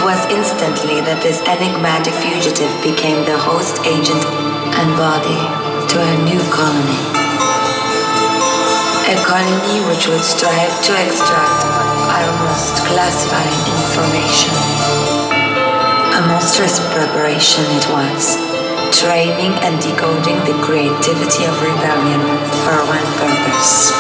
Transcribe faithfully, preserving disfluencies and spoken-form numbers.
was instantly that this enigmatic fugitive became the host agent and body to a new colony. A colony which would strive to extract our most classified information. A monstrous preparation it was, training and decoding the creativity of rebellion for one purpose.